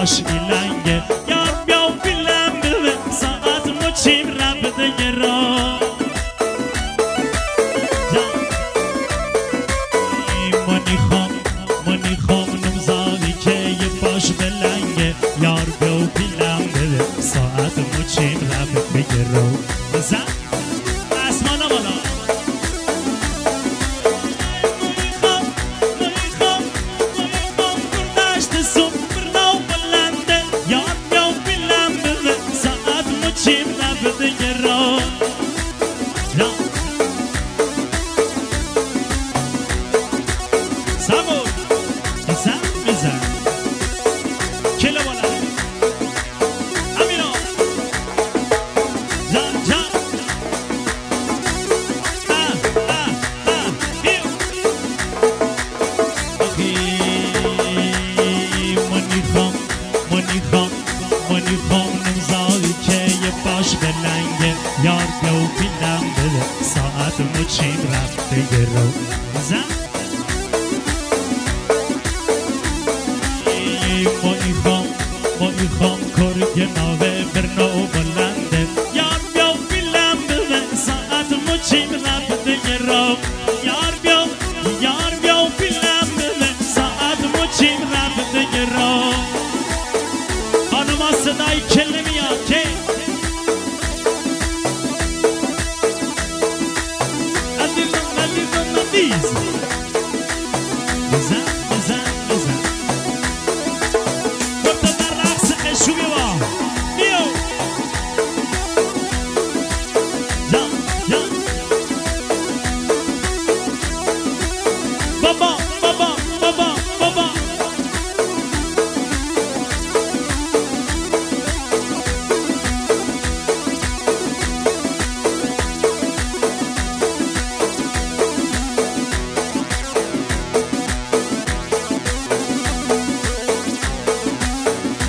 باش ایلنگه یار بیا بیلم بده ساعت مچیم رفته گرا منی خوام نمزادی که یه باش بلنگه یار بیا بیلم بده ساعت مچیم رفته گرا زن اسمان بالا چیم نفته گرا سمون بزن بزن کلا بالا امینا جان جان منی خوام نمزادی که یه باش بلنگه یار گو بیلم بده ساعت مچیم رفته گرو زن منی خوام کرگ ناوه